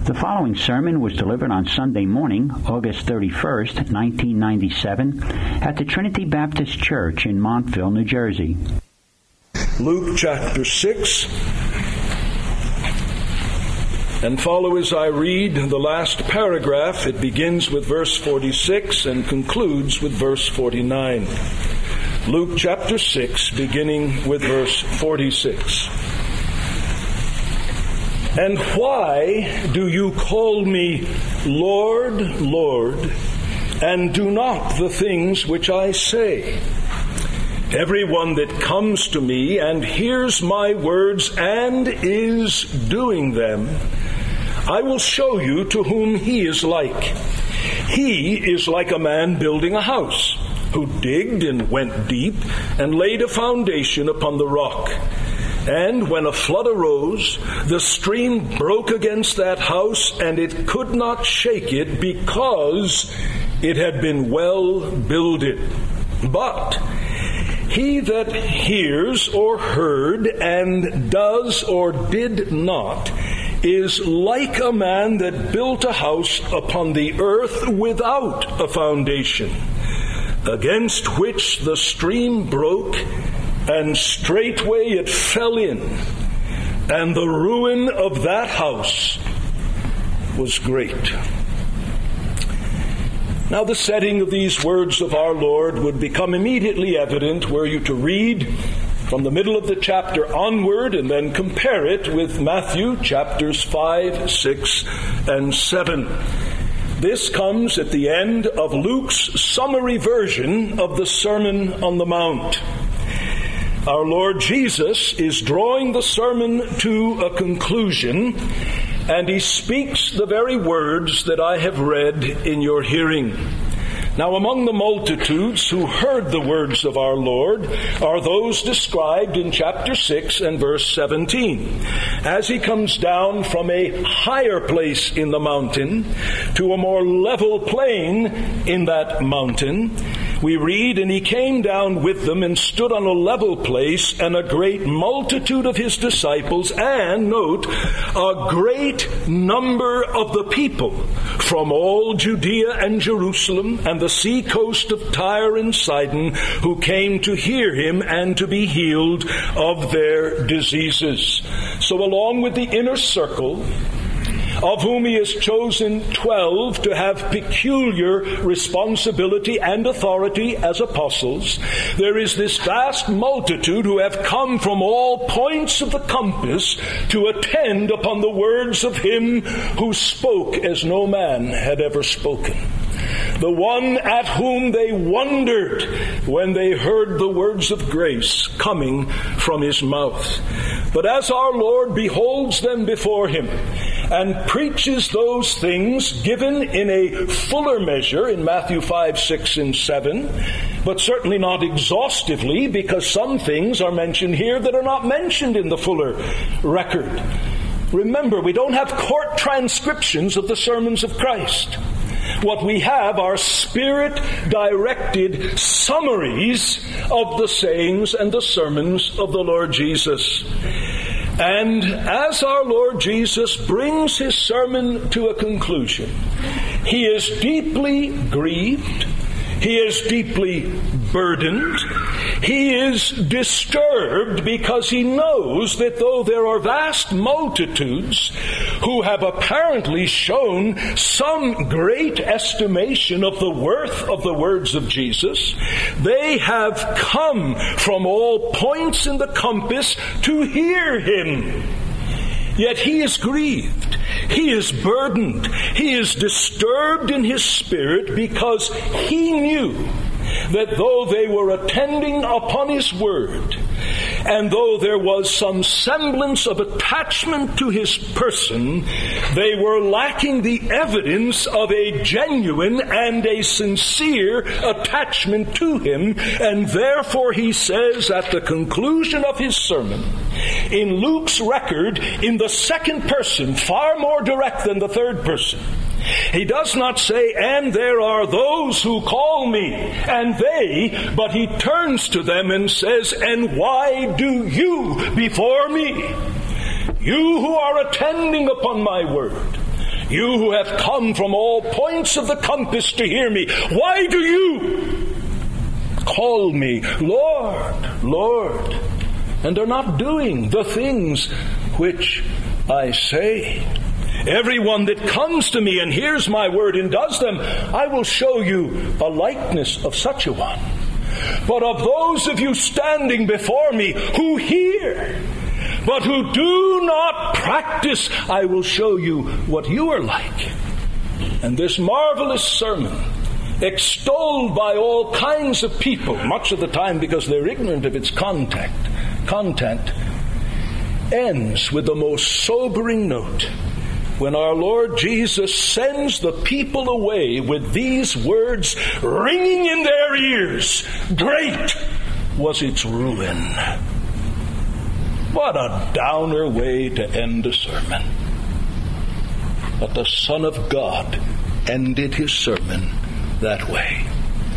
The following sermon was delivered on Sunday morning, August 31st, 1997, at the Trinity Baptist Church in Montville, New Jersey. Luke chapter 6, and follow as I read the last paragraph. It begins with verse 46 and concludes with verse 49. Luke chapter 6, beginning with verse 46. And why do you call me Lord, Lord, and do not the things which I say? Everyone that comes to me and hears my words and is doing them, I will show you to whom he is like. He is like a man building a house, who digged and went deep and laid a foundation upon the rock. And when a flood arose, the stream broke against that house, and it could not shake it, because it had been well builded. But he that hears or heard and does or did not is like a man that built a house upon the earth without a foundation, against which the stream broke, and straightway it fell in, and the ruin of that house was great. Now the setting of these words of our Lord would become immediately evident were you to read from the middle of the chapter onward and then compare it with Matthew chapters 5, 6, and 7. This comes at the end of Luke's summary version of the Sermon on the Mount. Our Lord Jesus is drawing the sermon to a conclusion, and he speaks the very words that I have read in your hearing. Now, among the multitudes who heard the words of our Lord are those described in chapter 6 and verse 17. As he comes down from a higher place in the mountain to a more level plain in that mountain, we read, and he came down with them and stood on a level place, and a great multitude of his disciples, and, note, a great number of the people from all Judea and Jerusalem and the sea coast of Tyre and Sidon, who came to hear him and to be healed of their diseases. So along with the inner circle, of whom he has chosen 12 to have peculiar responsibility and authority as apostles, there is this vast multitude who have come from all points of the compass to attend upon the words of him who spoke as no man had ever spoken, the one at whom they wondered when they heard the words of grace coming from his mouth. But as our Lord beholds them before him and preaches those things given in a fuller measure in Matthew 5, 6, and 7, but certainly not exhaustively, because some things are mentioned here that are not mentioned in the fuller record. Remember, we don't have court transcriptions of the sermons of Christ. What we have are Spirit-directed summaries of the sayings and the sermons of the Lord Jesus. And as our Lord Jesus brings his sermon to a conclusion, he is deeply grieved, he is deeply burdened, he is disturbed because he knows that though there are vast multitudes who have apparently shown some great estimation of the worth of the words of Jesus, they have come from all points in the compass to hear him. Yet he is grieved, he is burdened, he is disturbed in his spirit because he knew that though they were attending upon his word, and though there was some semblance of attachment to his person, they were lacking the evidence of a genuine and a sincere attachment to him. And therefore he says at the conclusion of his sermon, in Luke's record, in the second person, far more direct than the third person, he does not say, and there are those who call me, and they, but he turns to them and says, and why do you before me? You who are attending upon my word, You who have come from all points of the compass to hear me, why do you call me Lord, Lord, and are not doing the things which I say? Everyone that comes to me and hears my word and does them, I will show you a likeness of such a one. But of those of you standing before me who hear, but who do not practice, I will show you what you are like. And this marvelous sermon, extolled by all kinds of people, much of the time because they're ignorant of its content, ends with the most sobering note when our Lord Jesus sends the people away with these words ringing in their ears. Great was its ruin. What a downer way to end a sermon. But the Son of God ended his sermon that way.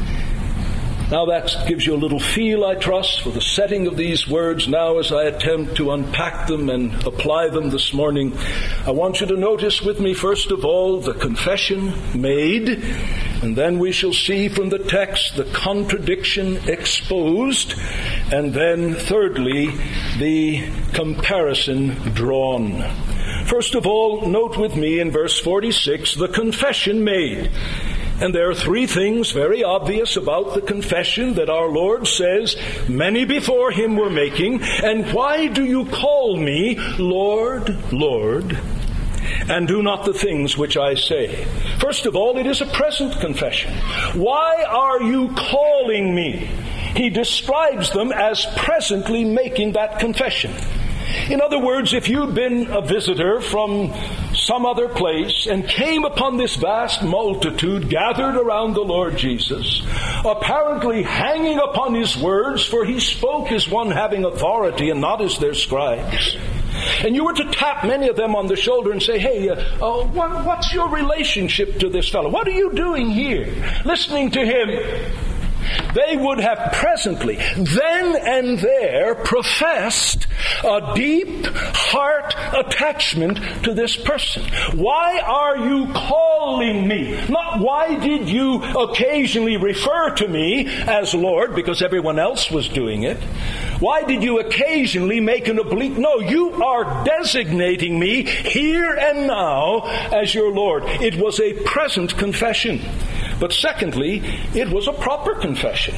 Now that gives you a little feel, I trust, for the setting of these words. Now as I attempt to unpack them and apply them this morning, I want you to notice with me, first of all, the confession made, and then we shall see from the text the contradiction exposed, and then thirdly, the comparison drawn. First of all, note with me in verse 46, the confession made. And there are three things very obvious about the confession that our Lord says many before him were making. And why do you call me Lord, Lord, and do not the things which I say? First of all, it is a present confession. Why are you calling me? He describes them as presently making that confession. In other words, if you'd been a visitor from some other place and came upon this vast multitude gathered around the Lord Jesus, apparently hanging upon his words, for he spoke as one having authority and not as their scribes, and you were to tap many of them on the shoulder and say, hey, what's your relationship to this fellow? What are you doing here, listening to him? They would have presently, then and there, professed a deep heart attachment to this person. Why are you calling me? Not why did you occasionally refer to me as Lord, because everyone else was doing it. Why did you occasionally make an oblique? No, you are designating me here and now as your Lord. It was a present confession. But secondly, it was a proper confession.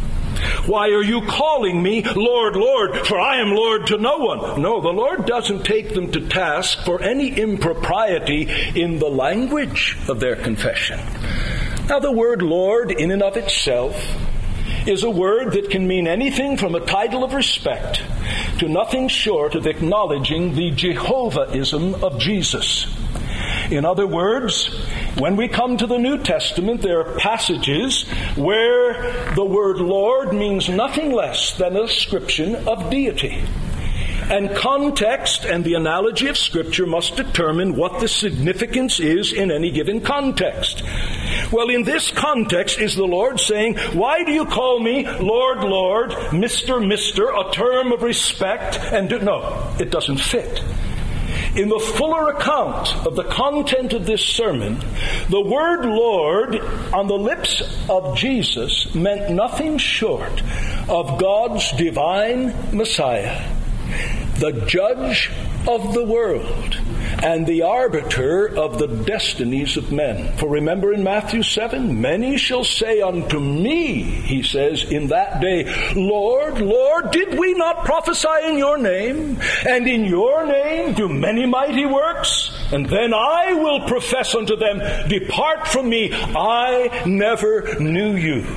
Why are you calling me Lord, Lord, for I am Lord to no one? No, the Lord doesn't take them to task for any impropriety in the language of their confession. Now, the word Lord in and of itself is a word that can mean anything from a title of respect to nothing short of acknowledging the Jehovahism of Jesus. In other words, when we come to the New Testament, there are passages where the word Lord means nothing less than a description of deity. And context and the analogy of Scripture must determine what the significance is in any given context. Well, in this context is the Lord saying, why do you call me Lord, Lord, Mr., Mr., a term of respect? And no, it doesn't fit. In the fuller account of the content of this sermon, the word Lord on the lips of Jesus meant nothing short of God's divine Messiah, the judge of the world, and the arbiter of the destinies of men. For remember in Matthew 7, many shall say unto me, he says, in that day, Lord, Lord, did we not prophesy in your name? And in your name do many mighty works? And then I will profess unto them, depart from me, I never knew you.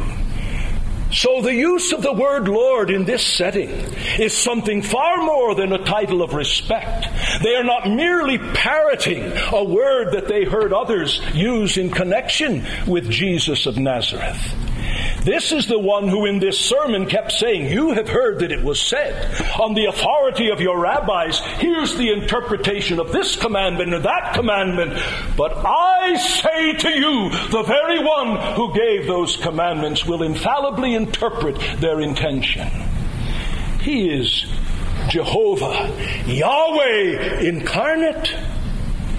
So the use of the word Lord in this setting is something far more than a title of respect. They are not merely parroting a word that they heard others use in connection with Jesus of Nazareth. This is the one who in this sermon kept saying, you have heard that it was said, on the authority of your rabbis, here's the interpretation of this commandment or that commandment. But I say to you, the very one who gave those commandments will infallibly interpret their intention. He is Jehovah, Yahweh incarnate.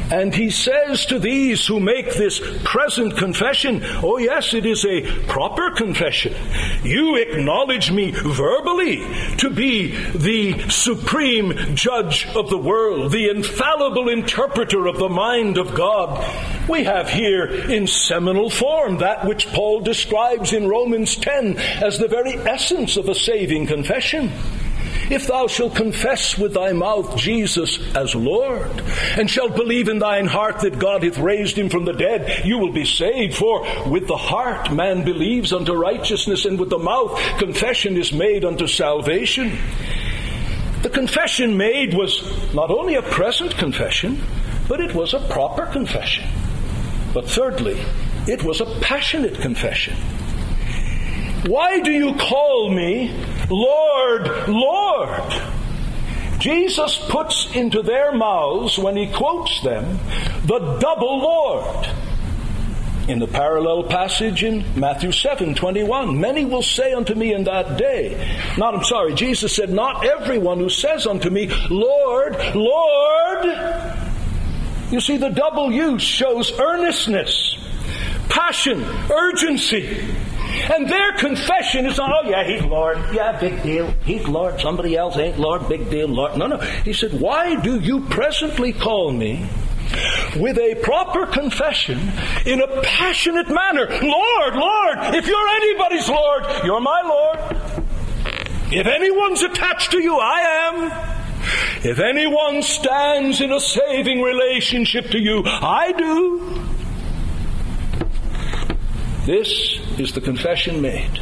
And he says to these who make this present confession, oh yes, it is a proper confession. You acknowledge me verbally to be the supreme judge of the world, the infallible interpreter of the mind of God. We have here in seminal form that which Paul describes in Romans 10 as the very essence of a saving confession. If thou shalt confess with thy mouth Jesus as Lord, and shalt believe in thine heart that God hath raised him from the dead, you will be saved. For with the heart man believes unto righteousness, and with the mouth confession is made unto salvation. The confession made was not only a present confession, but it was a proper confession. But thirdly, it was a passionate confession. Why do you call me Lord, Lord? Jesus puts into their mouths, when he quotes them, the double Lord. In the parallel passage in Matthew 7:21, many will say unto me in that day, Jesus said, not everyone who says unto me, Lord, Lord. You see, the double use shows earnestness, passion, urgency. And their confession is not, oh yeah, he's Lord. Yeah, big deal. He's Lord. Somebody else ain't Lord. Big deal, Lord. No. He said, why do you presently call me with a proper confession in a passionate manner? Lord, Lord. If you're anybody's Lord, you're my Lord. If anyone's attached to you, I am. If anyone stands in a saving relationship to you, I do. This is the confession made.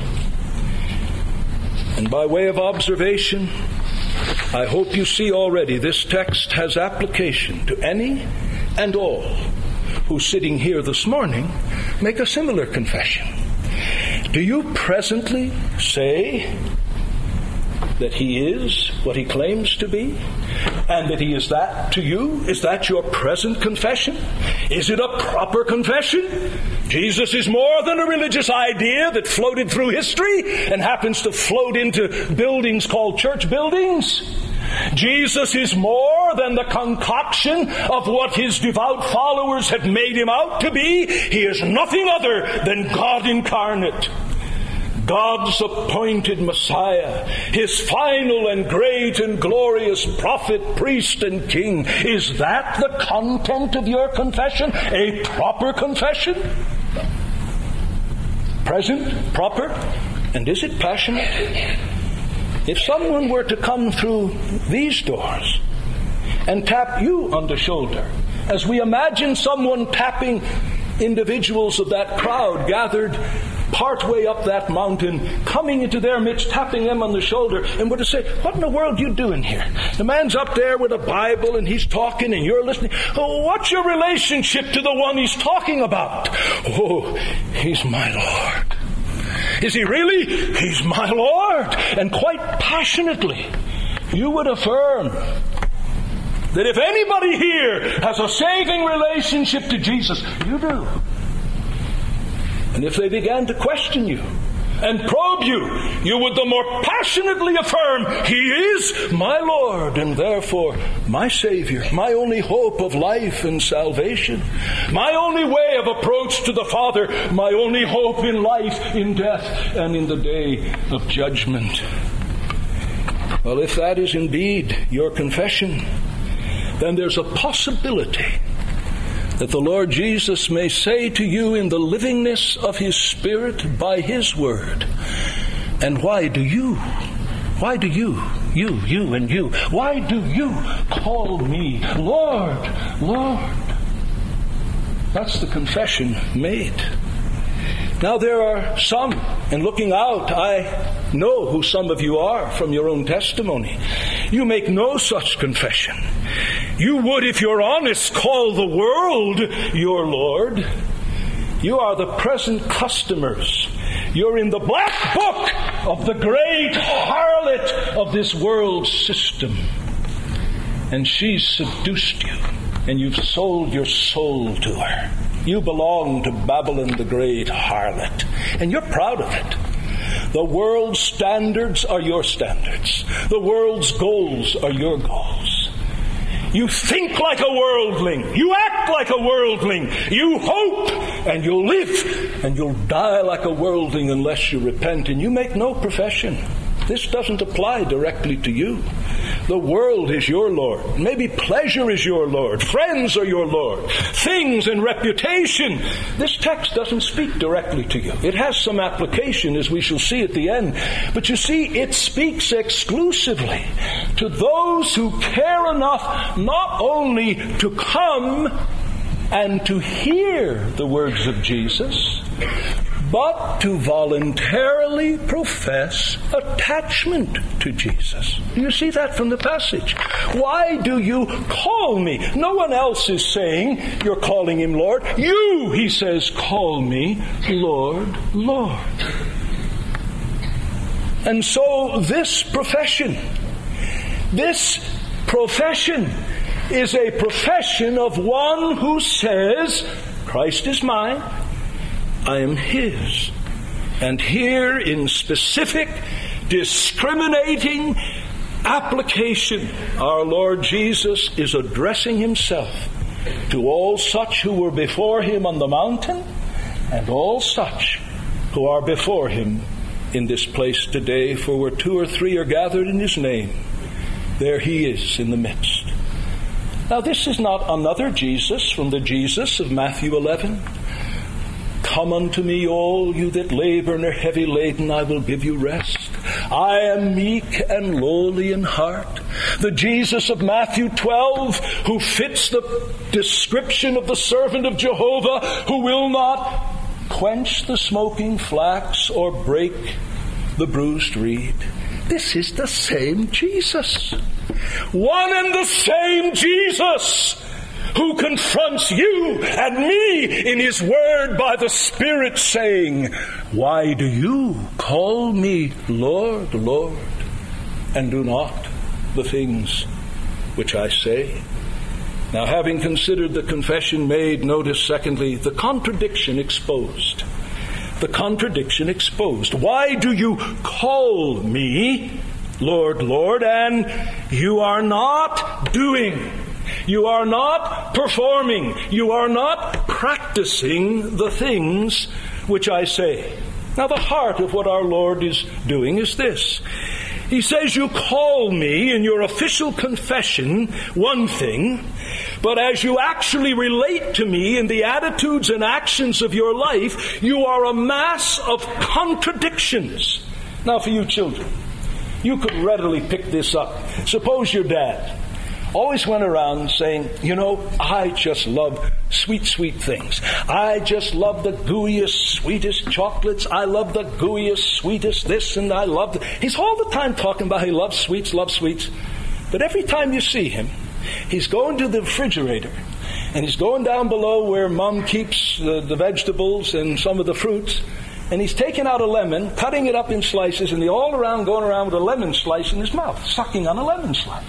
And by way of observation, I hope you see already this text has application to any and all who, sitting here this morning, make a similar confession. Do you presently say that he is what he claims to be, and that he is that to you? Is that your present confession? Is it a proper confession? Jesus is more than a religious idea that floated through history and happens to float into buildings called church buildings. Jesus is more than the concoction of what his devout followers have made him out to be. He is nothing other than God incarnate, God's appointed Messiah, his final and great and glorious prophet, priest, and king. Is that the content of your confession? A proper confession? Present, proper, and is it passionate? If someone were to come through these doors and tap you on the shoulder, as we imagine someone tapping individuals of that crowd gathered partway up that mountain, coming into their midst, tapping them on the shoulder, and were to say, what in the world are you doing here? The man's up there with a Bible and he's talking and you're listening. Oh, what's your relationship to the one he's talking about? Oh, he's my Lord. Is he really? He's my Lord. And quite passionately, you would affirm that if anybody here has a saving relationship to Jesus, you do. And if they began to question you and probe you, you would the more passionately affirm, he is my Lord, and therefore my Savior, my only hope of life and salvation, my only way of approach to the Father, my only hope in life, in death, and in the day of judgment. Well, if that is indeed your confession, then there's a possibility that the Lord Jesus may say to you in the livingness of his Spirit by his word, and why do you, why do you call me Lord, Lord? That's the confession made. Now there are some, and looking out, I know who some of you are from your own testimony. You make no such confession. You would, if you're honest, call the world your Lord. You are the present customers. You're in the black book of the great harlot of this world system. And she's seduced you, and you've sold your soul to her. You belong to Babylon the great harlot, and you're proud of it. The world's standards are your standards. The world's goals are your goals. You think like a worldling. You act like a worldling. You hope and you'll live, and you'll die like a worldling unless you repent. And you make no profession. This doesn't apply directly to you. The world is your Lord. Maybe pleasure is your Lord. Friends are your Lord. Things and reputation. This text doesn't speak directly to you. It has some application, as we shall see at the end. But you see, it speaks exclusively to those who care enough not only to come and to hear the words of Jesus, but to voluntarily profess attachment to Jesus. Do you see that from the passage? Why do you call me? No one else is saying you're calling him Lord. You, he says, call me Lord, Lord. And so this profession is a profession of one who says, Christ is mine, I am his. And here in specific, discriminating application, our Lord Jesus is addressing himself to all such who were before him on the mountain and all such who are before him in this place today. For where 2 or 3 are gathered in his name, there he is in the midst. Now this is not another Jesus from the Jesus of Matthew 11. Come unto me, all you that labor and are heavy laden, I will give you rest. I am meek and lowly in heart. The Jesus of Matthew 12, who fits the description of the servant of Jehovah, who will not quench the smoking flax or break the bruised reed. This is the same Jesus. One and the same Jesus, who confronts you and me in his word by the Spirit, saying, why do you call me Lord, Lord, and do not the things which I say? Now, having considered the confession made, notice secondly, the contradiction exposed. The contradiction exposed. Why do you call me Lord, Lord, and you are not doing, you are not performing, you are not practicing the things which I say? Now, the heart of what our Lord is doing is this. He says, you call me in your official confession one thing, but as you actually relate to me in the attitudes and actions of your life, you are a mass of contradictions. Now, for you children, you could readily pick this up. Suppose your dad always went around saying, you know, I just love sweet, sweet things. I just love the gooeyest, sweetest chocolates. I love the gooeyest, sweetest this, and I love the... He's all the time talking about he loves sweets. But every time you see him, he's going to the refrigerator, and he's going down below where Mom keeps the vegetables and some of the fruits, and he's taking out a lemon, cutting it up in slices, and he's all around going around with a lemon slice in his mouth, sucking on a lemon slice.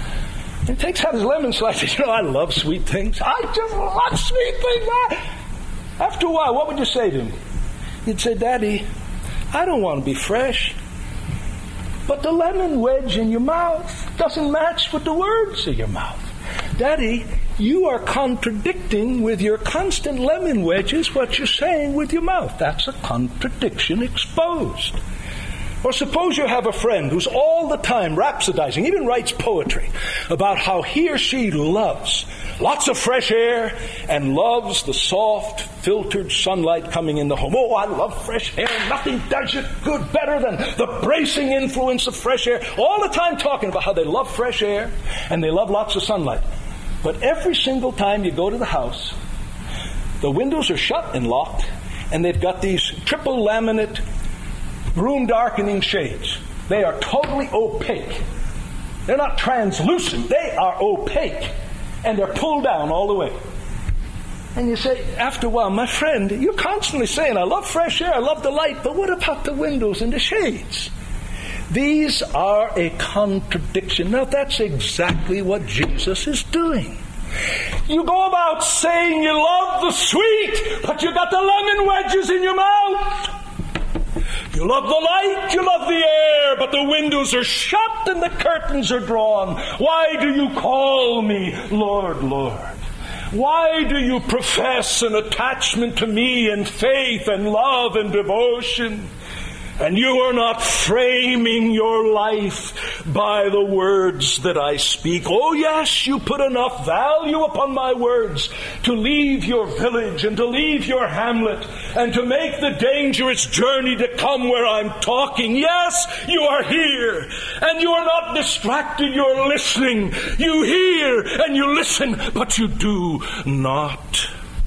He takes out his lemon slice and says, you know, I love sweet things. I just love sweet things. After a while, what would you say to him? You'd say, Daddy, I don't want to be fresh, but the lemon wedge in your mouth doesn't match with the words of your mouth. Daddy, you are contradicting with your constant lemon wedges what you're saying with your mouth. That's a contradiction exposed. Or suppose you have a friend who's all the time rhapsodizing, even writes poetry, about how he or she loves lots of fresh air and loves the soft, filtered sunlight coming in the home. Oh, I love fresh air. Nothing does you good better than the bracing influence of fresh air. All the time talking about how they love fresh air and they love lots of sunlight. But every single time you go to the house, the windows are shut and locked, and they've got these triple laminate room darkening shades. They are totally opaque. They're not translucent. They are opaque. And they're pulled down all the way. And you say, after a while, my friend, you're constantly saying, I love fresh air, I love the light, but what about the windows and the shades? These are a contradiction. Now, that's exactly what Jesus is doing. You go about saying you love the sweet, but you got the lemon wedges in your mouth. You love the light, you love the air, but the windows are shut and the curtains are drawn. Why do you call me Lord, Lord? Why do you profess an attachment to me and faith and love and devotion? And you are not framing your life by the words that I speak. Oh yes, you put enough value upon my words to leave your village and to leave your hamlet and to make the dangerous journey to come where I'm talking. Yes, you are here and you are not distracted. You're listening. You hear and you listen, but you do not.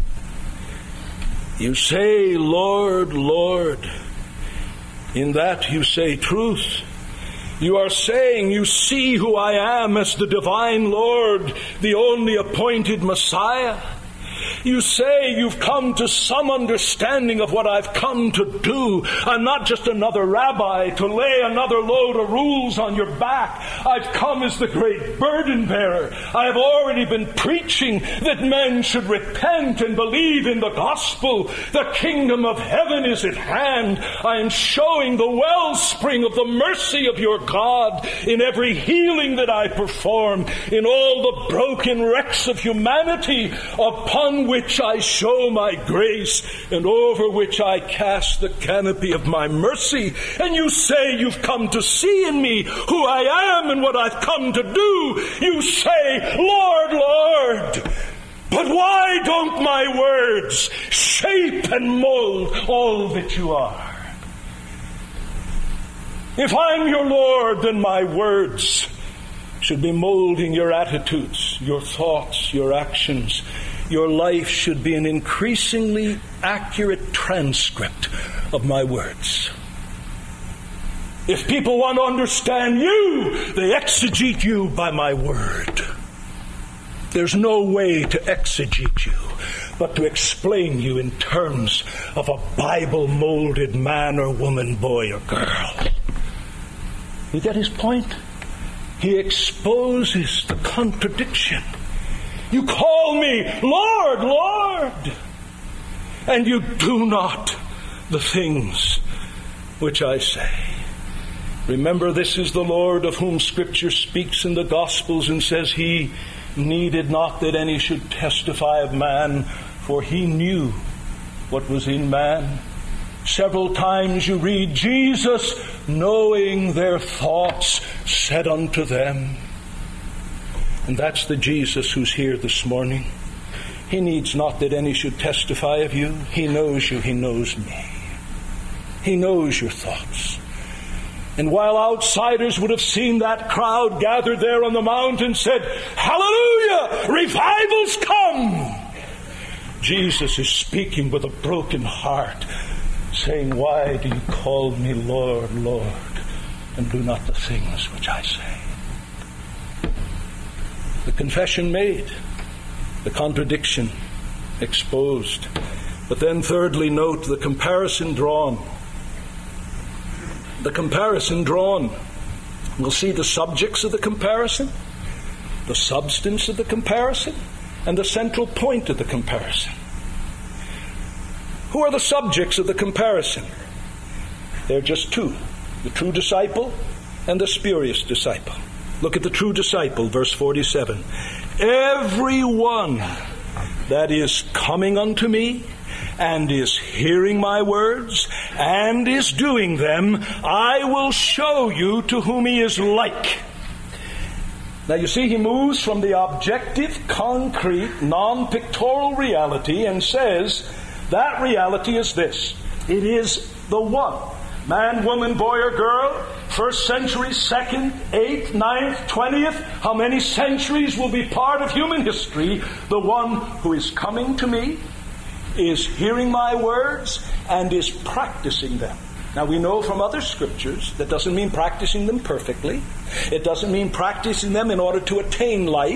You say, Lord, Lord. In that you say truth. You are saying you see who I am as the divine Lord, the only appointed Messiah. You say you've come to some understanding of what I've come to do. I'm not just another rabbi to lay another load of rules on your back. I've come as the great burden bearer. I have already been preaching that men should repent and believe in the gospel. The kingdom of heaven is at hand. I am showing the wellspring of the mercy of your God in every healing that I perform, in all the broken wrecks of humanity upon which I show my grace and over which I cast the canopy of my mercy. And you say you've come to see in me who I am and what I've come to do. You say, Lord, Lord. But why don't my words shape and mold all that you are? If I'm your Lord, then my words should be molding your attitudes, your thoughts, your actions. Your life should be an increasingly accurate transcript of my words. If people want to understand you, they exegete you by my word. There's no way to exegete you but to explain you in terms of a Bible-molded man or woman, boy or girl. You get his point? He exposes the contradiction. You call me Lord, Lord, and you do not the things which I say. Remember, this is the Lord of whom Scripture speaks in the Gospels and says he needed not that any should testify of man, for he knew what was in man. Several times you read, Jesus, knowing their thoughts, said unto them. And that's the Jesus who's here this morning. He needs not that any should testify of you. He knows you. He knows me. He knows your thoughts. And while outsiders would have seen that crowd gathered there on the mount and said, Hallelujah! Revival's come! Jesus is speaking with a broken heart, saying, Why do you call me Lord, Lord, and do not the things which I say? The confession made, the contradiction exposed. But then thirdly, note the comparison drawn. The comparison drawn. We'll see the subjects of the comparison, the substance of the comparison, and the central point of the comparison. Who are the subjects of the comparison? They're just two, the true disciple and the spurious disciple. Look at the true disciple, verse 47. Every one that is coming unto me and is hearing my words and is doing them, I will show you to whom he is like. Now you see, he moves from the objective, concrete, non-pictorial reality and says that reality is this. It is the one. Man, woman, boy, or girl, first century, second, 8th, 9th, 20th, how many centuries will be part of human history? The one who is coming to me, is hearing my words, and is practicing them. Now we know from other scriptures that doesn't mean practicing them perfectly. It doesn't mean practicing them in order to attain life.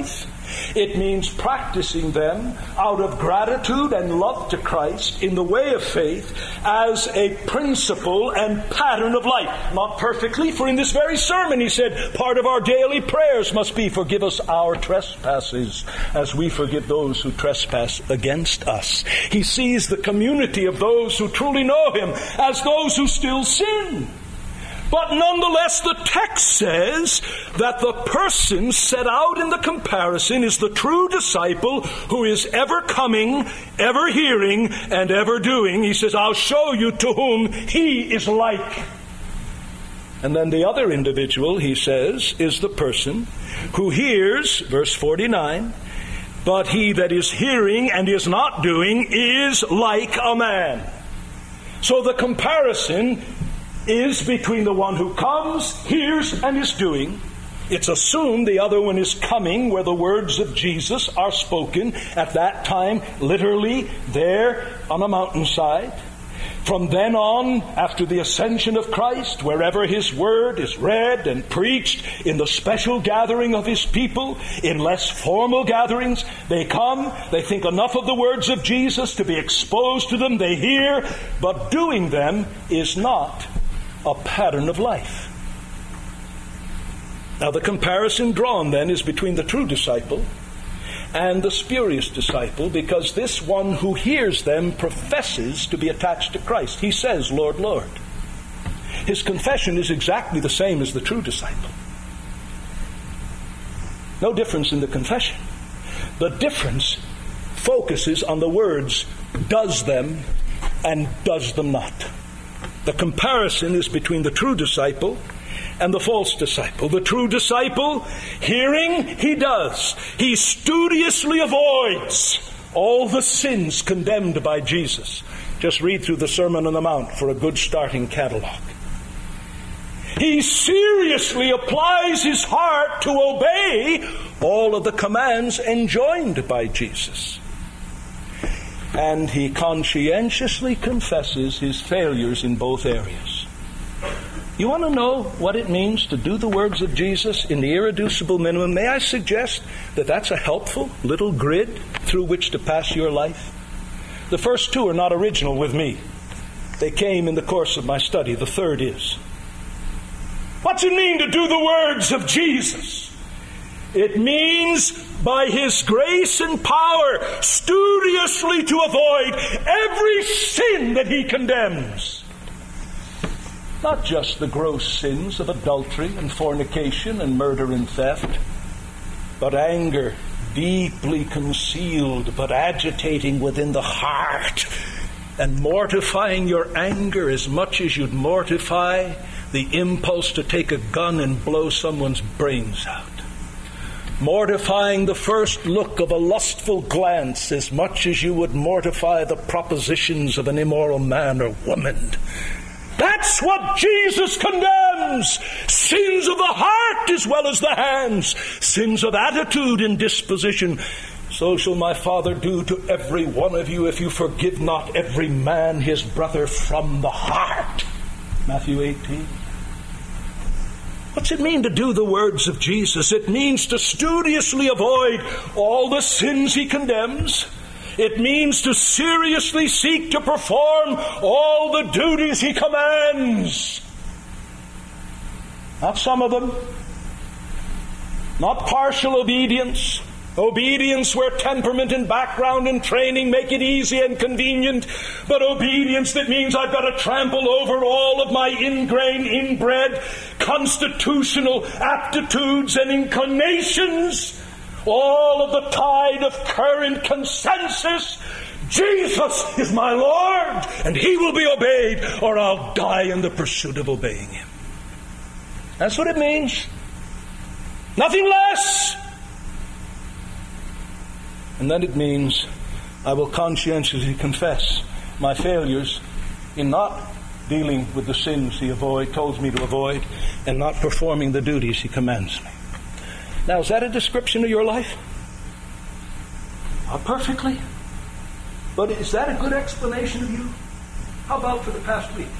It means practicing them out of gratitude and love to Christ in the way of faith as a principle and pattern of life. Not perfectly, for in this very sermon he said, part of our daily prayers must be, forgive us our trespasses as we forgive those who trespass against us. He sees the community of those who truly know him as those who still sin. But nonetheless, the text says that the person set out in the comparison is the true disciple who is ever coming, ever hearing, and ever doing. He says, I'll show you to whom he is like. And then the other individual, he says, is the person who hears, verse 49, but he that is hearing and is not doing is like a man. So the comparison is between the one who comes, hears, and is doing. It's assumed the other one is coming, where the words of Jesus are spoken at that time, literally there on a mountainside. From then on, after the ascension of Christ, wherever his word is read and preached in the special gathering of his people, in less formal gatherings, they come, they think enough of the words of Jesus to be exposed to them, they hear, but doing them is not a pattern of life. Now the comparison drawn then is between the true disciple and the spurious disciple, because this one who hears them professes to be attached to Christ. He says, Lord, Lord. His confession is exactly the same as the true disciple. No difference in the confession. The difference focuses on the words, does them and does them not. The comparison is between the true disciple and the false disciple. The true disciple, hearing, he does. He studiously avoids all the sins condemned by Jesus. Just read through the Sermon on the Mount for a good starting catalog. He seriously applies his heart to obey all of the commands enjoined by Jesus. And he conscientiously confesses his failures in both areas. You want to know what it means to do the words of Jesus in the irreducible minimum? May I suggest that that's a helpful little grid through which to pass your life? The first two are not original with me. They came in the course of my study. The third is, what's it mean to do the words of Jesus? It means, by his grace and power, studiously to avoid every sin that he condemns. Not just the gross sins of adultery and fornication and murder and theft, but anger, deeply concealed but agitating within the heart, and mortifying your anger as much as you'd mortify the impulse to take a gun and blow someone's brains out. Mortifying the first look of a lustful glance as much as you would mortify the propositions of an immoral man or woman. That's what Jesus condemns. Sins of the heart as well as the hands. Sins of attitude and disposition. So shall my Father do to every one of you if you forgive not every man his brother from the heart. Matthew 18. What's it mean to do the words of Jesus? It means to studiously avoid all the sins he condemns. It means to seriously seek to perform all the duties he commands. Not some of them. Not partial obedience. Obedience where temperament and background and training make it easy and convenient, but obedience that means I've got to trample over all of my ingrained, inbred, constitutional aptitudes and inclinations, all of the tide of current consensus. Jesus is my Lord, and he will be obeyed, or I'll die in the pursuit of obeying him. That's what it means. Nothing less. And then it means I will conscientiously confess my failures in not dealing with the sins he told me to avoid, and not performing the duties he commands me. Now, is that a description of your life? Not perfectly. But is that a good explanation of you? How about for the past week?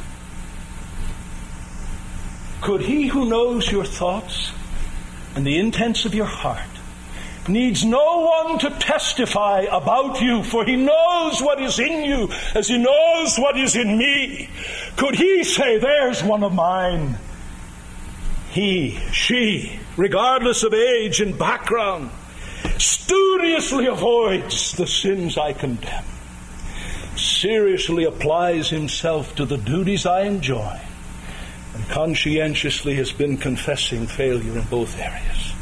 Could he who knows your thoughts and the intents of your heart needs no one to testify about you, for he knows what is in you as he knows what is in me. Could he say, there's one of mine? He, she, regardless of age and background, studiously avoids the sins I condemn, seriously applies himself to the duties I enjoy, and conscientiously has been confessing failure in both areas.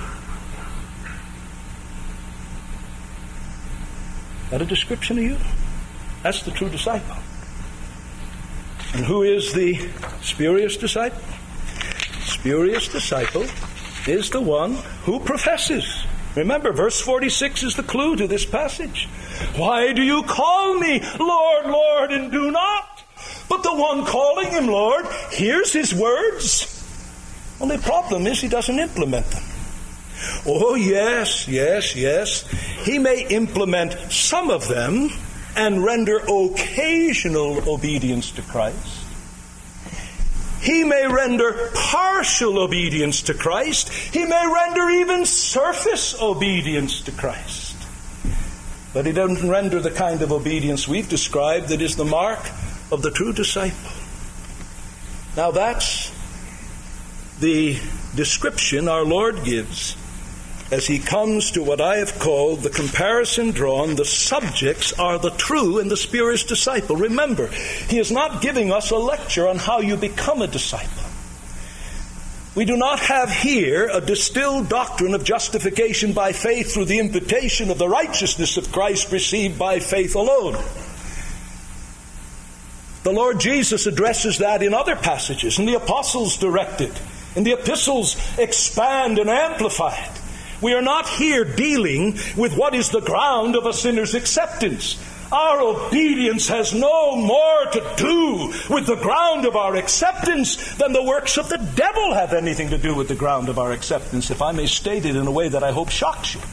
Is that a description of you? That's the true disciple. And who is the spurious disciple? Spurious disciple is the one who professes. Remember, verse 46 is the clue to this passage. Why do you call me Lord, Lord, and do not? But the one calling him Lord hears his words. Only problem is he doesn't implement them. Oh, yes. He may implement some of them and render occasional obedience to Christ. He may render partial obedience to Christ. He may render even surface obedience to Christ. But he doesn't render the kind of obedience we've described that is the mark of the true disciple. Now that's the description our Lord gives as he comes to what I have called the comparison drawn. The subjects are the true and the spurious disciple. Remember, he is not giving us a lecture on how you become a disciple. We do not have here a distilled doctrine of justification by faith through the imputation of the righteousness of Christ received by faith alone. The Lord Jesus addresses that in other passages, and the apostles direct it, and the epistles expand and amplify it. We are not here dealing with what is the ground of a sinner's acceptance. Our obedience has no more to do with the ground of our acceptance than the works of the devil have anything to do with the ground of our acceptance, if I may state it in a way that I hope shocks you.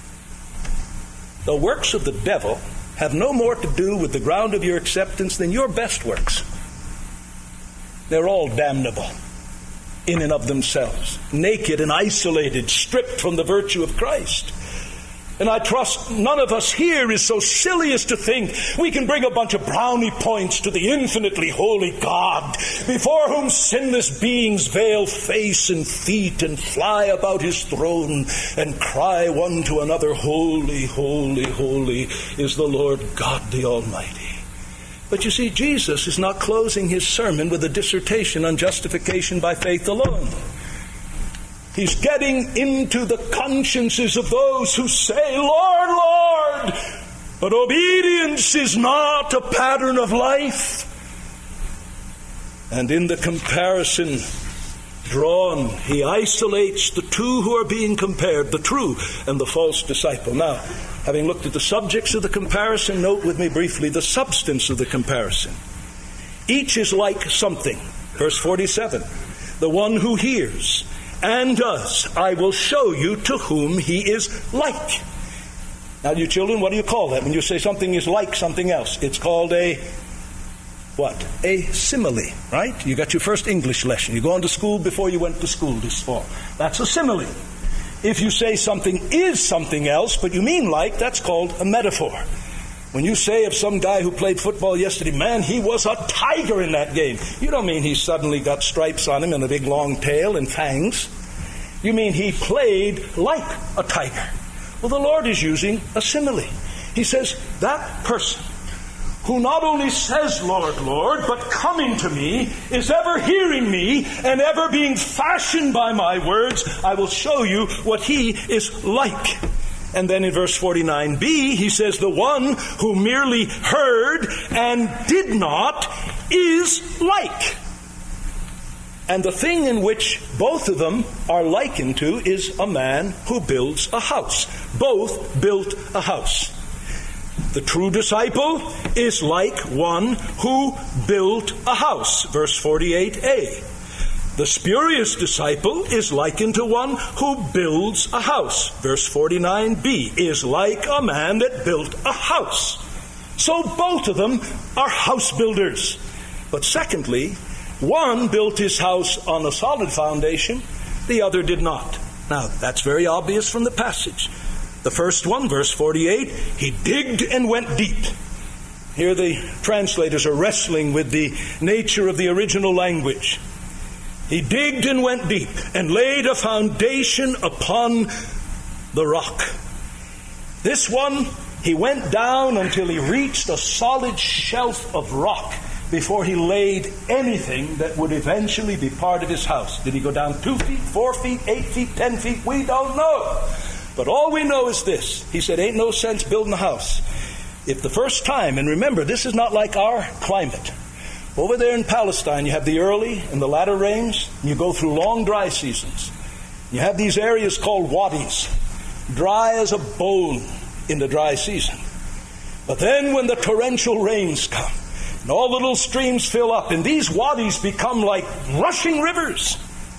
The works of the devil have no more to do with the ground of your acceptance than your best works. They're all damnable in and of themselves, naked and isolated, stripped from the virtue of Christ. And I trust none of us here is so silly as to think we can bring a bunch of brownie points to the infinitely holy God, before whom sinless beings veil face and feet and fly about his throne and cry one to another, holy, holy, holy is the Lord God the Almighty. But you see, Jesus is not closing his sermon with a dissertation on justification by faith alone. He's getting into the consciences of those who say, Lord, Lord, but obedience is not a pattern of life. And in the comparison drawn, he isolates the two who are being compared, the true and the false disciple. Now, having looked at the subjects of the comparison, note with me briefly the substance of the comparison. Each is like something. Verse 47, the one who hears and does, I will show you to whom he is like. Now, you children, what do you call that? When you say something is like something else, it's called a what? A simile, right? You got your first English lesson. You go to school before you went to school this fall. That's a simile. If you say something is something else, but you mean like, that's called a metaphor. When you say of some guy who played football yesterday, man, he was a tiger in that game, you don't mean he suddenly got stripes on him and a big long tail and fangs. You mean he played like a tiger. Well, the Lord is using a simile. He says, that person who not only says, Lord, Lord, but coming to me, is ever hearing me and ever being fashioned by my words, I will show you what he is like. And then in verse 49b, he says, the one who merely heard and did not is like. And the thing in which both of them are likened to is a man who builds a house. Both built a house. The true disciple is like one who built a house. Verse 48a. The spurious disciple is likened to one who builds a house. Verse 49b is like a man that built a house. So both of them are house builders. But secondly, one built his house on a solid foundation, the other did not. Now, that's very obvious from the passage. The first one, verse 48, he digged and went deep. Here the translators are wrestling with the nature of the original language. He digged and went deep and laid a foundation upon the rock. This one, he went down until he reached a solid shelf of rock before he laid anything that would eventually be part of his house. Did he go down 2 feet, 4 feet, 8 feet, 10 feet? We don't know. But all we know is this. He said, ain't no sense building a house. If the first time, and remember, this is not like our climate. Over there in Palestine, you have the early and the latter rains, and you go through long dry seasons. You have these areas called wadis, dry as a bone in the dry season. But then when the torrential rains come, and all the little streams fill up, and these wadis become like rushing rivers.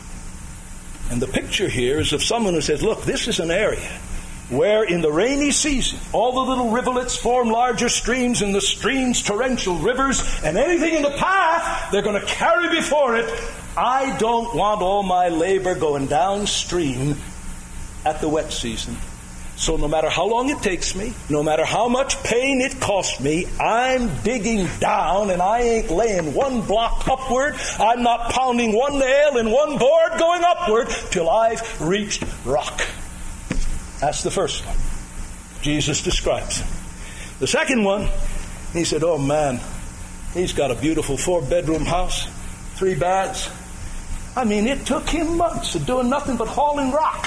And the picture here is of someone who says, look, this is an area where in the rainy season, all the little rivulets form larger streams, and the streams torrential rivers, and anything in the path they're going to carry before it. I don't want all my labor going downstream at the wet season. So no matter how long it takes me, no matter how much pain it costs me, I'm digging down, and I ain't laying one block upward. I'm not pounding one nail in one board going upward till I've reached rock. That's the first one. Jesus describes him. The second one, he said, oh man, he's got a beautiful 4-bedroom house, 3 baths. I mean, it took him months of doing nothing but hauling rock.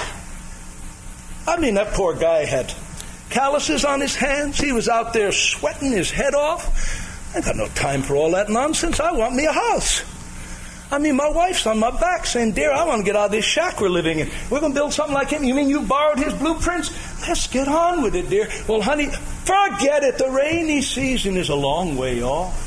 I mean, that poor guy had calluses on his hands. He was out there sweating his head off. I got no time for all that nonsense. I want me a house. I mean, my wife's on my back saying, dear, I want to get out of this shack we're living in. We're going to build something like him. You mean you borrowed his blueprints? Let's get on with it, dear. Well, honey, forget it. The rainy season is a long way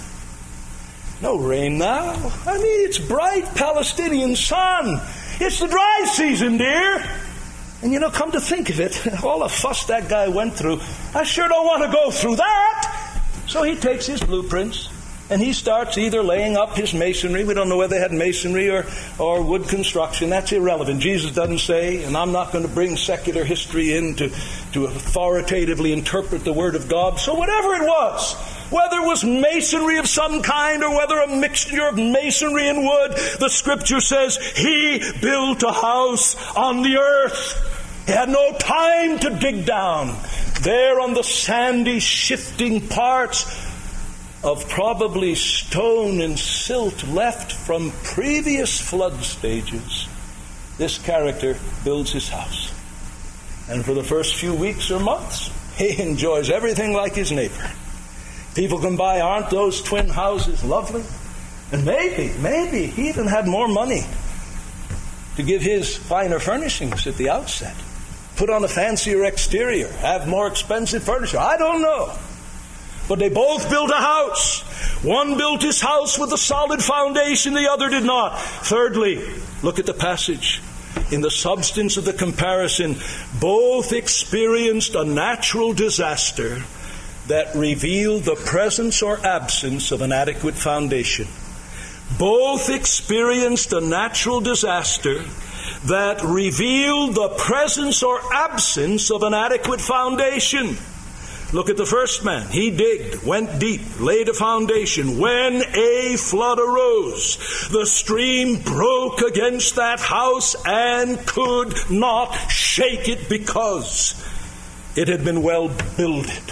off. No rain now. I mean, it's bright Palestinian sun. It's the dry season, dear. And come to think of it, all the fuss that guy went through, I sure don't want to go through that. So he takes his blueprints and he starts either laying up his masonry. We don't know whether they had masonry or wood construction. That's irrelevant. Jesus doesn't say, and I'm not going to bring secular history in to authoritatively interpret the Word of God. So whatever it was, whether it was masonry of some kind or whether a mixture of masonry and wood, the Scripture says he built a house on the earth. He had no time to dig down. There on the sandy, shifting parts of probably stone and silt left from previous flood stages, this character builds his house. And for the first few weeks or months, he enjoys everything like his neighbor. People come by, aren't those twin houses lovely? And maybe he even had more money to give his finer furnishings at the outset. Put on a fancier exterior, have more expensive furniture. I don't know. But they both built a house. One built his house with a solid foundation, the other did not. Thirdly, look at the passage. In the substance of the comparison, both experienced a natural disaster that revealed the presence or absence of an adequate foundation. Both experienced a natural disaster that revealed the presence or absence of an adequate foundation. Look at the first man. He digged, went deep, laid a foundation. When a flood arose, the stream broke against that house and could not shake it because it had been well builded.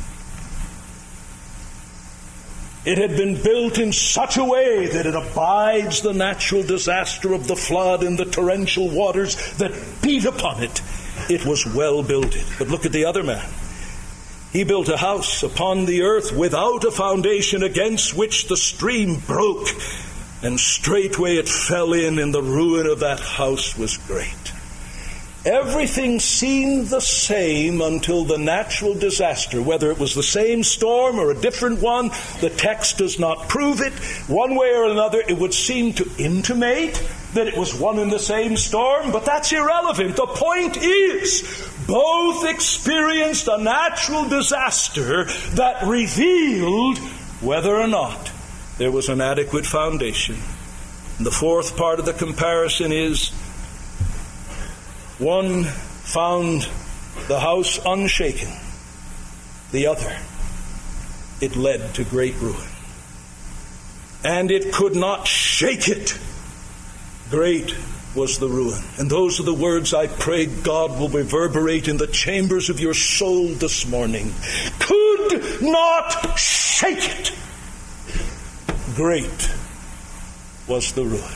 It had been built in such a way that it abides the natural disaster of the flood and the torrential waters that beat upon it. It was well builded. But look at the other man. He built a house upon the earth without a foundation, against which the stream broke, and straightway it fell in, and the ruin of that house was great. Everything seemed the same until the natural disaster. Whether it was the same storm or a different one, the text does not prove it. One way or another, it would seem to intimate that it was one and the same storm, but that's irrelevant. The point is, both experienced a natural disaster that revealed whether or not there was an adequate foundation. And the fourth part of the comparison is, one found the house unshaken. The other, it led to great ruin. And it could not shake it. Great was the ruin. And those are the words I pray God will reverberate in the chambers of your soul this morning. Could not shake it. Great was the ruin.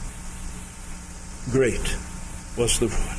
Great was the ruin.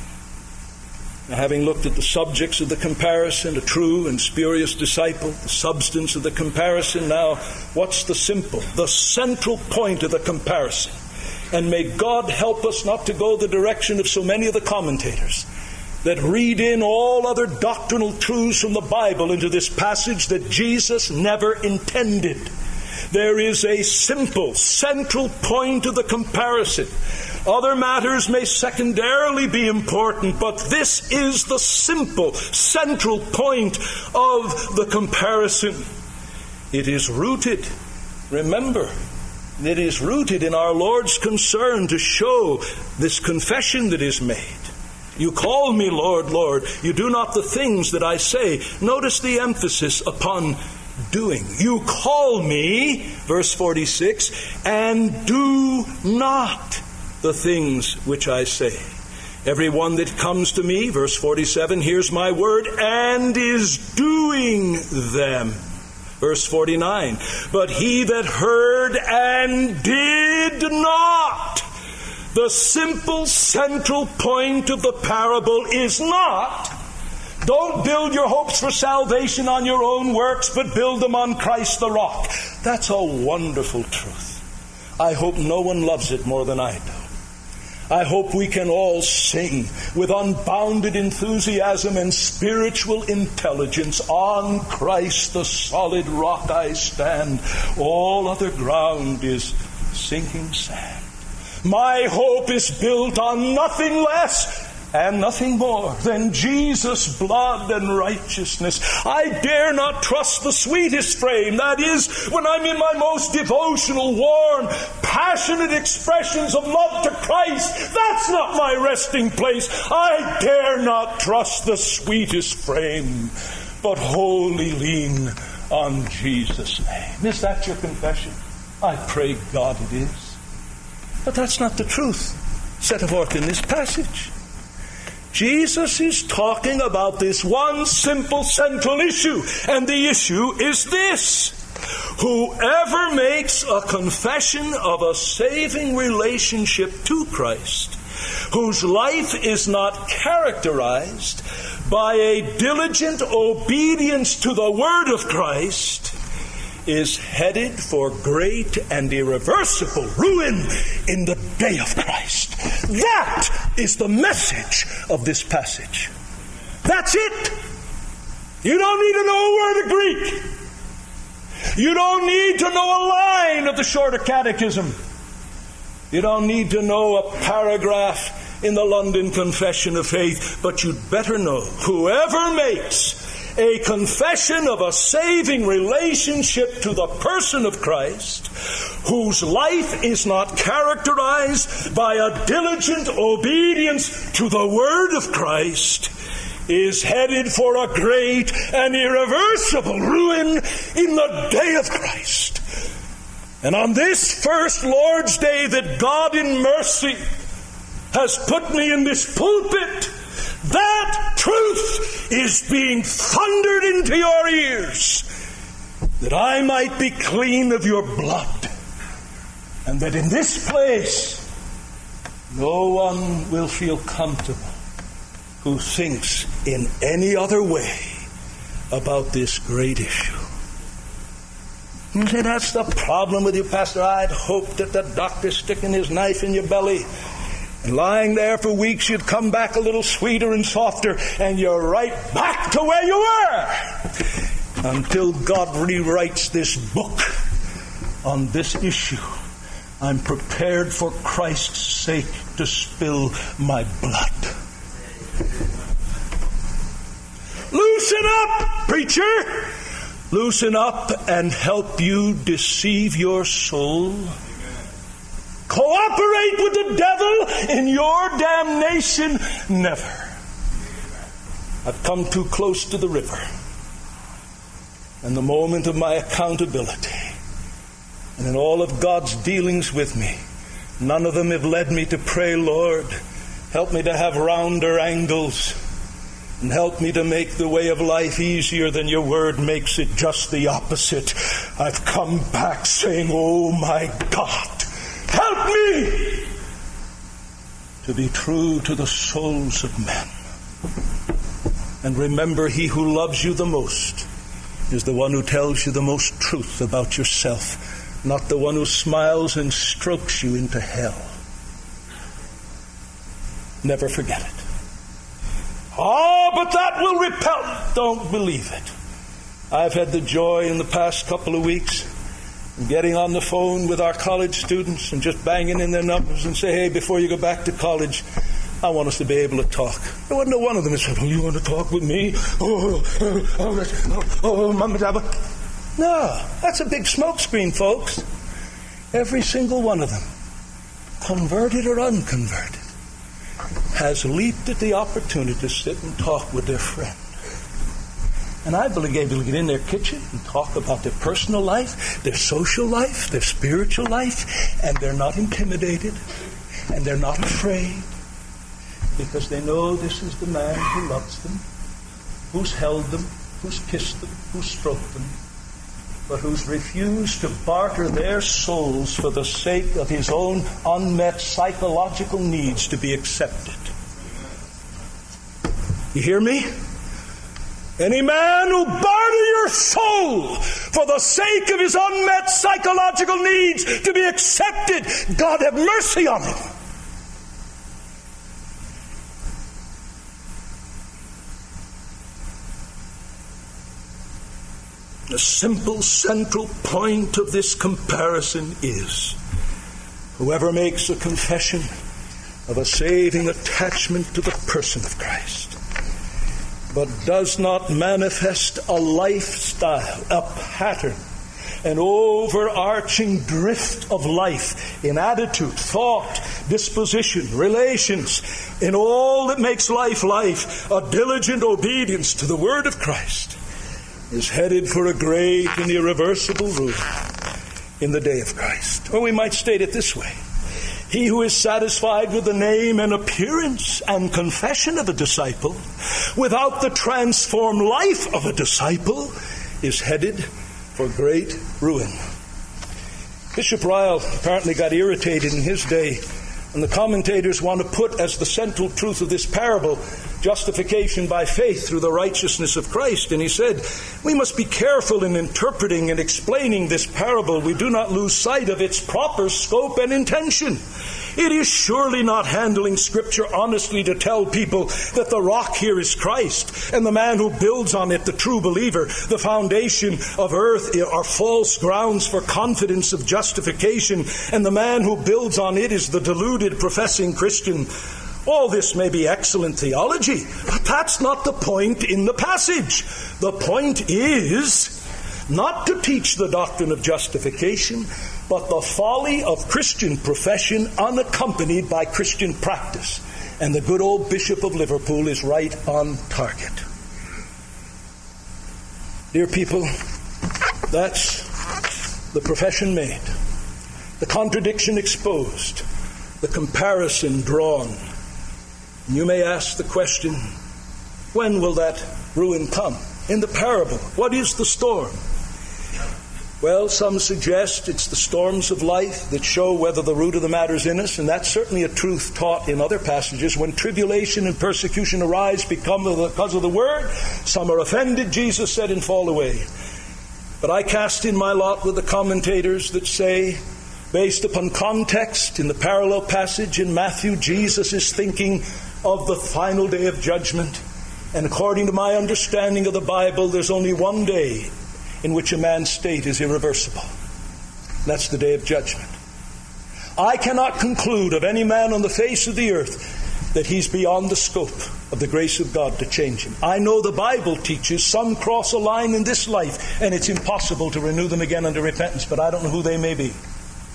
Now, having looked at the subjects of the comparison, a true and spurious disciple, the substance of the comparison, now what's the central point of the comparison? And may God help us not to go the direction of so many of the commentators that read in all other doctrinal truths from the Bible into this passage that Jesus never intended. There is a simple, central point of the comparison. Other matters may secondarily be important, but this is the simple, central point of the comparison. It is rooted, remember, it is rooted in our Lord's concern to show this confession that is made. You call me Lord, Lord. You do not the things that I say. Notice the emphasis upon doing. You call me, verse 46, and do not the things which I say. Everyone that comes to me, verse 47, hears my word and is doing them. Verse 49, but he that heard and did not. The simple central point of the parable is not, don't build your hopes for salvation on your own works, but build them on Christ the rock. That's a wonderful truth. I hope no one loves it more than I do. I hope we can all sing with unbounded enthusiasm and spiritual intelligence, on Christ the solid rock I stand. All other ground is sinking sand. My hope is built on nothing less and nothing more than Jesus' blood and righteousness. I dare not trust the sweetest frame, that is, when I'm in my most devotional, warm, passionate expressions of love to Christ. That's not my resting place. I dare not trust the sweetest frame, but wholly lean on Jesus' name. Is that your confession? I pray God it is. But that's not the truth set forth in this passage. Jesus is talking about this one simple central issue, and the issue is this. Whoever makes a confession of a saving relationship to Christ, whose life is not characterized by a diligent obedience to the word of Christ, is headed for great and irreversible ruin in the day of Christ. That is the message of this passage. That's it. You don't need to know a word of Greek. You don't need to know a line of the Shorter Catechism. You don't need to know a paragraph in the London Confession of Faith, but you'd better know whoever makes a confession of a saving relationship to the person of Christ, whose life is not characterized by a diligent obedience to the word of Christ, is headed for a great and irreversible ruin in the day of Christ. And on this first Lord's Day that God in mercy has put me in this pulpit, that truth is being thundered into your ears, that I might be clean of your blood, and that in this place no one will feel comfortable who thinks in any other way about this great issue. You say, that's the problem with you, Pastor. I'd hoped that the doctor's sticking his knife in your belly, and lying there for weeks, you'd come back a little sweeter and softer, and you're right back to where you were. Until God rewrites this book on this issue, I'm prepared for Christ's sake to spill my blood. Loosen up, preacher! Loosen up and help you deceive your soul. Cooperate with the devil in your damnation? Never. I've come too close to the river. And the moment of my accountability, and in all of God's dealings with me, none of them have led me to pray, Lord, help me to have rounder angles, and help me to make the way of life easier than your word makes it. Just the opposite. I've come back saying, oh my God, help me to be true to the souls of men. And remember, he who loves you the most is the one who tells you the most truth about yourself, not the one who smiles and strokes you into hell. Never forget it. Oh, but that will repel. Don't believe it. I've had the joy in the past couple of weeks of getting on the phone with our college students and just banging in their numbers and say, hey, before you go back to college, I want us to be able to talk. There wasn't one of them that said, oh, you want to talk with me? Mama Jabba. No, that's a big smokescreen, folks. Every single one of them, converted or unconverted, has leaped at the opportunity to sit and talk with their friend. And I believe able to get in their kitchen and talk about their personal life, their social life, their spiritual life, and they're not intimidated, and they're not afraid, because they know this is the man who loves them, who's held them, who's kissed them, who's stroked them, but who's refused to barter their souls for the sake of his own unmet psychological needs to be accepted. You hear me? Any man who barter your soul for the sake of his unmet psychological needs to be accepted, God have mercy on him. The simple central point of this comparison is, whoever makes a confession of a saving attachment to the person of Christ, but does not manifest a lifestyle, a pattern, an overarching drift of life in attitude, thought, disposition, relations, in all that makes life life, a diligent obedience to the word of Christ, is headed for a great and irreversible ruin in the day of Christ. Or we might state it this way. He who is satisfied with the name and appearance and confession of a disciple without the transformed life of a disciple is headed for great ruin. Bishop Ryle apparently got irritated in his day, and the commentators want to put as the central truth of this parable justification by faith through the righteousness of Christ. And he said, we must be careful in interpreting and explaining this parable. We do not lose sight of its proper scope and intention. It is surely not handling Scripture honestly to tell people that the rock here is Christ, and the man who builds on it, the true believer, the foundation of earth, are false grounds for confidence of justification, and the man who builds on it is the deluded professing Christian. All this may be excellent theology, but that's not the point in the passage. The point is not to teach the doctrine of justification, but the folly of Christian profession unaccompanied by Christian practice. And the good old Bishop of Liverpool is right on target. Dear people, that's the profession made, the contradiction exposed, the comparison drawn. You may ask the question, when will that ruin come? In the parable, what is the storm? Well, some suggest it's the storms of life that show whether the root of the matter is in us, and that's certainly a truth taught in other passages. When tribulation and persecution arise because of the word, some are offended, Jesus said, and fall away. But I cast in my lot with the commentators that say, based upon context in the parallel passage in Matthew, Jesus is thinking of the final day of judgment. And according to my understanding of the Bible, there's only one day in which a man's state is irreversible. That's the day of judgment. I cannot conclude of any man on the face of the earth that he's beyond the scope of the grace of God to change him. I know the Bible teaches some cross a line in this life, and it's impossible to renew them again unto repentance, but I don't know who they may be.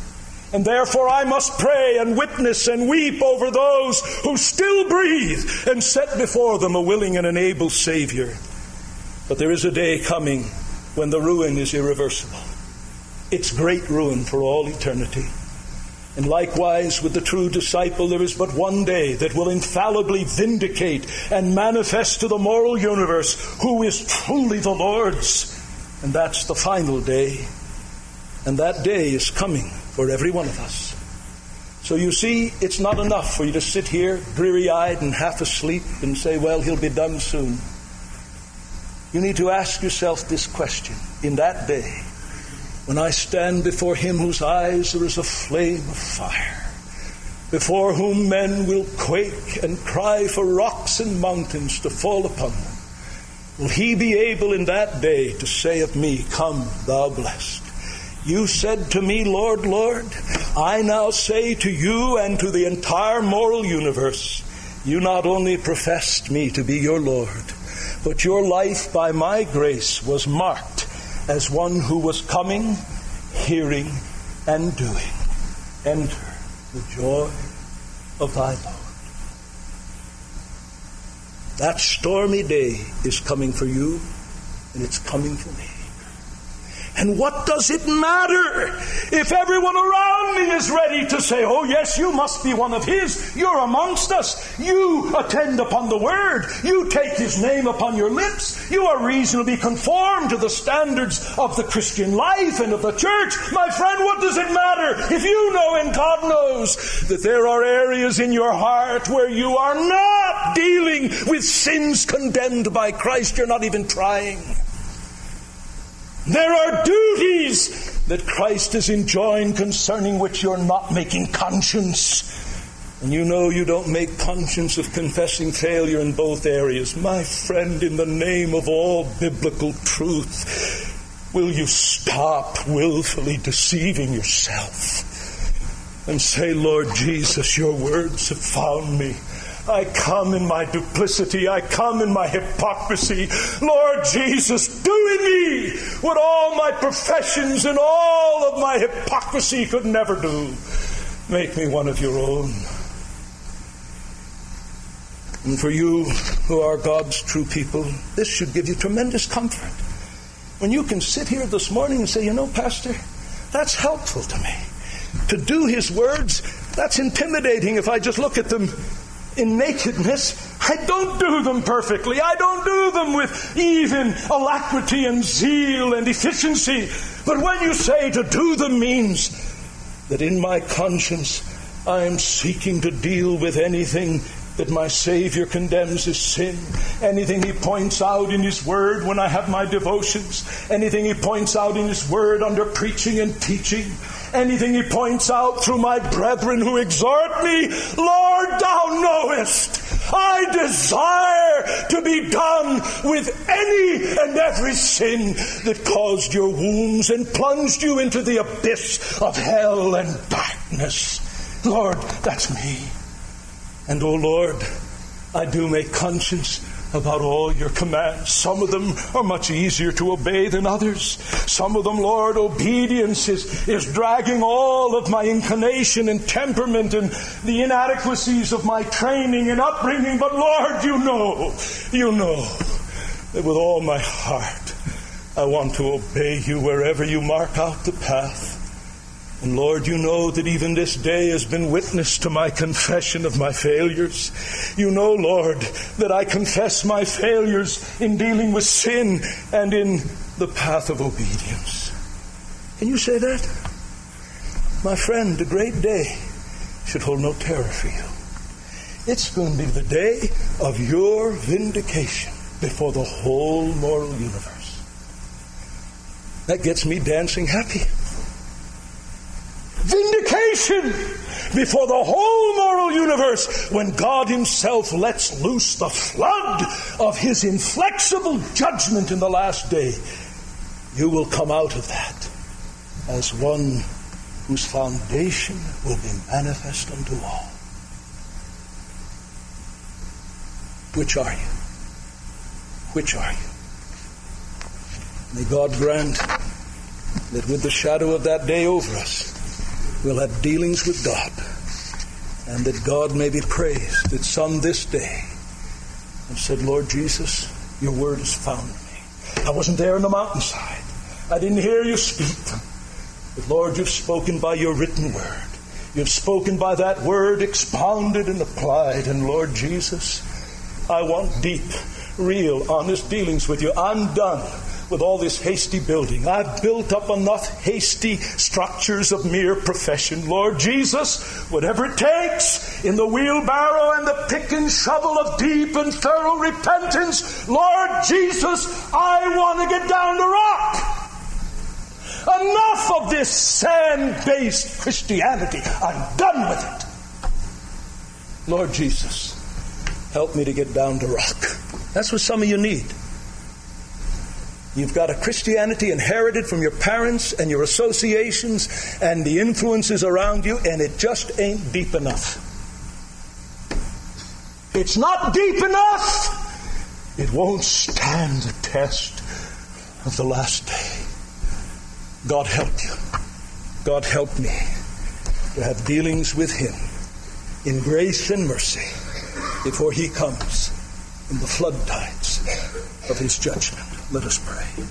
And therefore I must pray and witness and weep over those who still breathe and set before them a willing and an able Savior. But there is a day coming when the ruin is irreversible. It's great ruin for all eternity. And likewise with the true disciple, there is but one day that will infallibly vindicate and manifest to the moral universe who is truly the Lord's. And that's the final day. And that day is coming for every one of us. So you see, it's not enough for you to sit here dreary-eyed and half asleep and say, well, he'll be done soon. You need to ask yourself this question. In that day, when I stand before him whose eyes there is a flame of fire, before whom men will quake and cry for rocks and mountains to fall upon them, will he be able in that day to say of me, come, thou blessed? You said to me, Lord, Lord. I now say to you and to the entire moral universe, you not only professed me to be your Lord, but your life by my grace was marked as one who was coming, hearing, and doing. Enter the joy of thy Lord. That stormy day is coming for you, and it's coming for me. And what does it matter if everyone around me is ready to say, oh yes, you must be one of his. You're amongst us. You attend upon the word. You take his name upon your lips. You are reasonably conformed to the standards of the Christian life and of the church. My friend, what does it matter if you know and God knows that there are areas in your heart where you are not dealing with sins condemned by Christ? You're not even trying. There are duties that Christ has enjoined concerning which you're not making conscience. And you know you don't make conscience of confessing failure in both areas. My friend, in the name of all biblical truth, will you stop willfully deceiving yourself and say, Lord Jesus, your words have found me. I come in my duplicity. I come in my hypocrisy. Lord Jesus, do in me what all my professions and all of my hypocrisy could never do. Make me one of your own. And for you who are God's true people, this should give you tremendous comfort. When you can sit here this morning and say, you know, Pastor, that's helpful to me. To do his words, that's intimidating if I just look at them in nakedness. I don't do them perfectly. I don't do them with even alacrity and zeal and efficiency. But when you say to do them means that in my conscience I am seeking to deal with anything that my Savior condemns as sin, anything he points out in his word when I have my devotions, anything he points out in his word under preaching and teaching, anything he points out through my brethren who exhort me, Lord, thou knowest, I desire to be done with any and every sin that caused your wounds and plunged you into the abyss of hell and darkness. Lord, that's me. And, oh Lord, I do make conscience about all your commands. Some of them are much easier to obey than others. Some of them, Lord, obedience is dragging all of my inclination and temperament and the inadequacies of my training and upbringing. But Lord, you know that with all my heart I want to obey you wherever you mark out the path. And Lord, you know that even this day has been witness to my confession of my failures. You know, Lord, that I confess my failures in dealing with sin and in the path of obedience. Can you say that? My friend, the great day should hold no terror for you. It's going to be the day of your vindication before the whole moral universe. That gets me dancing happy. Vindication before the whole moral universe when God himself lets loose the flood of his inflexible judgment in the last day. You will come out of that as one whose foundation will be manifest unto all. Which are you? Which are you? May God grant that with the shadow of that day over us, will have dealings with God, and that God may be praised that some this day have said, Lord Jesus, your word has found me. I wasn't there on the mountainside. I didn't hear you speak. But Lord, you've spoken by your written word. You've spoken by that word expounded and applied. And Lord Jesus, I want deep, real, honest dealings with you. I'm done with all this hasty building. I've built up enough hasty structures of mere profession. Lord Jesus, whatever it takes in the wheelbarrow and the pick and shovel of deep and thorough repentance, Lord Jesus, I want to get down to rock. Enough of this sand-based Christianity. I'm done with it. Lord Jesus, help me to get down to rock. That's what some of you need. You've got a Christianity inherited from your parents and your associations and the influences around you, and it just ain't deep enough. It's not deep enough. It won't stand the test of the last day. God help you. God help me to have dealings with Him in grace and mercy before He comes in the flood tides of His judgment. Let us pray.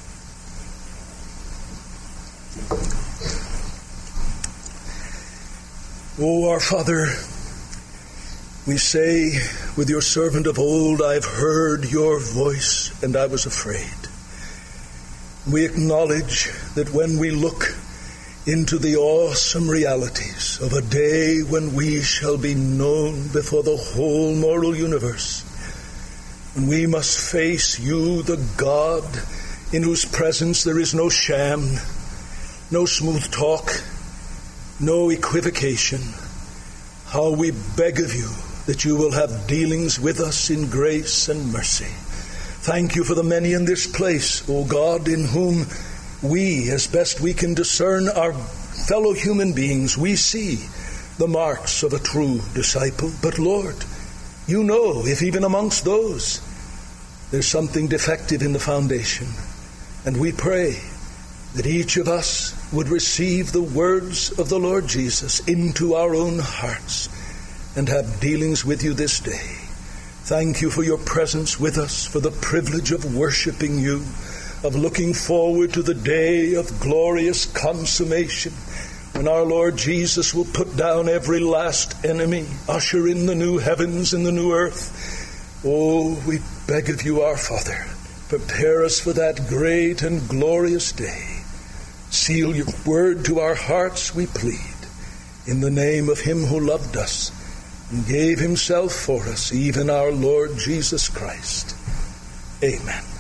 O our Father, we say with your servant of old, I've heard your voice and I was afraid. We acknowledge that when we look into the awesome realities of a day when we shall be known before the whole moral universe, when we must face you, the God in whose presence there is no sham, no smooth talk, no equivocation, how we beg of you that you will have dealings with us in grace and mercy. Thank you for the many in this place, O God, in whom we, as best we can discern our fellow human beings, we see the marks of a true disciple. But Lord, you know if even amongst those there's something defective in the foundation. And we pray that each of us would receive the words of the Lord Jesus into our own hearts and have dealings with you this day. Thank you for your presence with us, for the privilege of worshiping you, of looking forward to the day of glorious consummation, when our Lord Jesus will put down every last enemy, usher in the new heavens and the new earth. Oh, we beg of you, our Father, prepare us for that great and glorious day. Seal your word to our hearts, we plead, in the name of him who loved us and gave himself for us, even our Lord Jesus Christ. Amen.